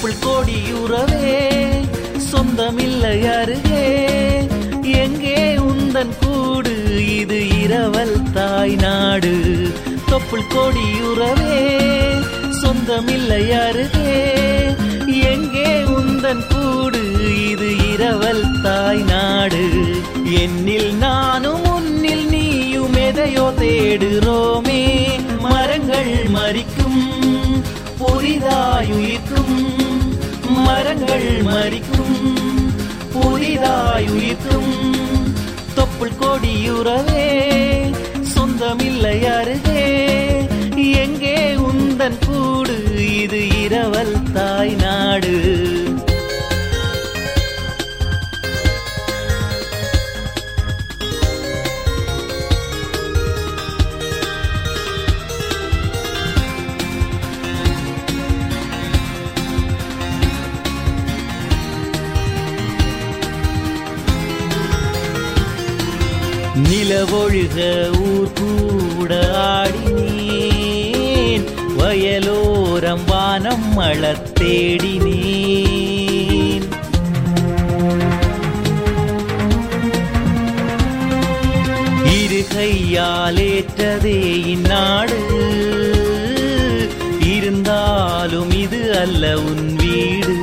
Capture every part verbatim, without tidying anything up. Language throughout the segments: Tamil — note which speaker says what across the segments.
Speaker 1: தொப்புள் கோடியுறவே சொந்தமில்லை அருகே எங்கே உந்தன் கூடு இது இரவல் தாய் நாடு தொப்புள் கோடியுறவே சொந்தமில்லை அருகே எங்கே உந்தன் கூடு இது இரவல் தாய் நாடு என்னில் நானும் உன்னில் நீயும் எதையோ தேடுறோமே மரங்கள் மரிக்கும் புதிதாயுயிர்க்கும் மரங்கள் மரிக்கும் புதிதாயுயிர்க்கும் தொப்புள் கோடியுறவே சொந்தமில்லை அருகே எங்கே உந்தன் கூடு இது இரவல் தாய் நாடு நிலவொழுக ஊர் கூட ஆடினேன் வயலோரம் வானம் மலர் தேடினேன் இரு கையாலேற்றதே இந்நாடு இருந்தாலும் இது அல்ல உன் வீடு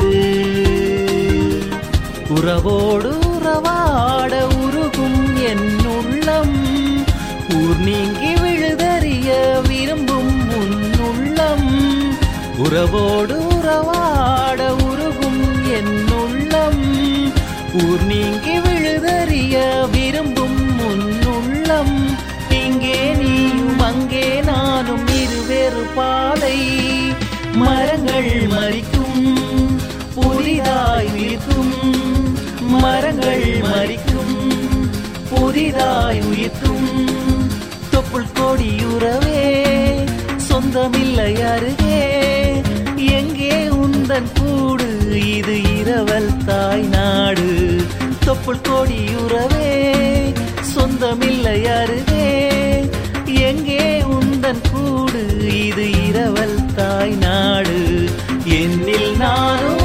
Speaker 1: உறவோடு உறவாட உருகும் என் உள்ளம் ஊர் நீங்கி விழுதறிய விரும்பும் உன் உள்ளம் உறவோடு உறவாட உருகும் என் உள்ளம் ஊர் நீங்கி விழுதறிய விரும்பும் உன் உள்ளம் இங்கே நீயும் அங்கே நானும் இருவேறு பாதை மரங்கள் மரிக்கும் புதிதாய் உயிர்க்கும் மரங்கள் மரிக்கும் புதிதாய் உயிர்க்கும் தொப்புள் கோடியுறவே சொந்தமில்லை அருகே எங்கே உந்தன் கூடு இது இரவல் தாய் நாடு தொப்புள் கோடியுறவே சொந்தமில்லை அருகே எங்கே உந்தன் கூடு இது இரவல் தாய் நாடு என்னில் நானும்